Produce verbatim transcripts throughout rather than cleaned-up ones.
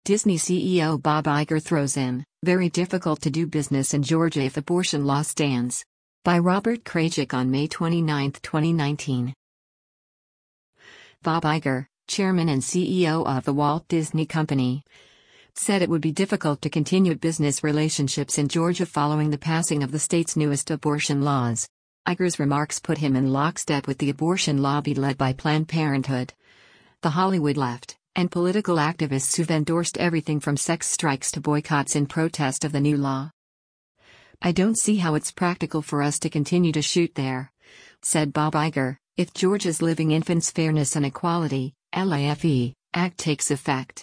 Disney C E O Bob Iger throws in, very difficult to do business in Georgia if abortion law stands. By Robert Kraychik on May twenty-ninth, twenty nineteen. Bob Iger, chairman and C E O of the Walt Disney Company, said it would be difficult to continue business relationships in Georgia following the passing of the state's newest abortion laws. Iger's remarks put him in lockstep with the abortion lobby led by Planned Parenthood, the Hollywood left, and political activists who've endorsed everything from sex strikes to boycotts in protest of the new law. "I don't see how it's practical for us to continue to shoot there," said Bob Iger, "if Georgia's Living Infants Fairness and Equality (LIFE) Act takes effect."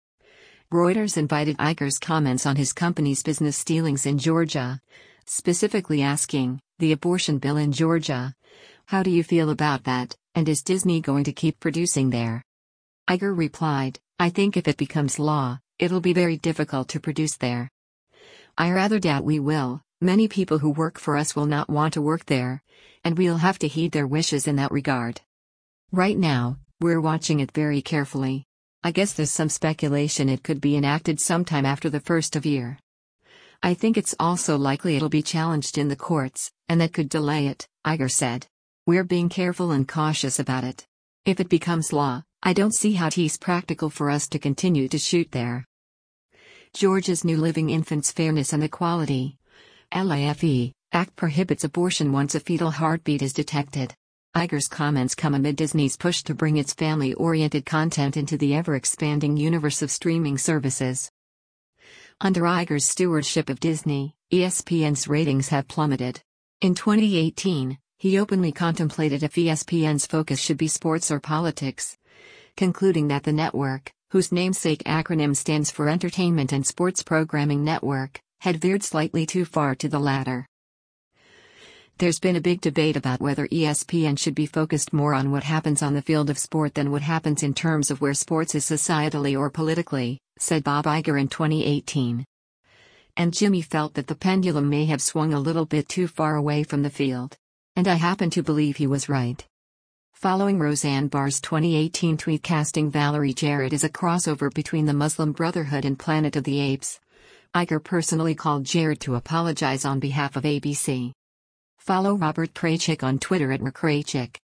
Reuters invited Iger's comments on his company's business dealings in Georgia, specifically asking, "The abortion bill in Georgia. How do you feel about that, and is Disney going to keep producing there?" Iger replied, "I think if it becomes law, it'll be very difficult to produce there. I rather doubt we will. Many people who work for us will not want to work there, and we'll have to heed their wishes in that regard. Right now, we're watching it very carefully. I guess there's some speculation it could be enacted sometime after the first of year. I think it's also likely it'll be challenged in the courts, and that could delay it," Iger said. "We're being careful and cautious about it. If it becomes law, I don't see how it's practical for us to continue to shoot there." Georgia's new Living Infants Fairness and Equality (LIFE) Act prohibits abortion once a fetal heartbeat is detected. Iger's comments come amid Disney's push to bring its family-oriented content into the ever-expanding universe of streaming services. Under Iger's stewardship of Disney, E S P N's ratings have plummeted. In twenty eighteen, he openly contemplated if E S P N's focus should be sports or politics, concluding that the network, whose namesake acronym stands for Entertainment and Sports Programming Network, had veered slightly too far to the latter. There's been a big debate about whether E S P N should be focused more on what happens on the field of sport than what happens in terms of where sports is societally or politically, said Bob Iger in twenty eighteen. And Jimmy felt that the pendulum may have swung a little bit too far away from the field. And I happen to believe he was right. Following Roseanne Barr's twenty eighteen tweet casting Valerie Jarrett as a crossover between the Muslim Brotherhood and Planet of the Apes, Iger personally called Jarrett to apologize on behalf of A B C. Follow Robert Kraychik on Twitter at r kraychik.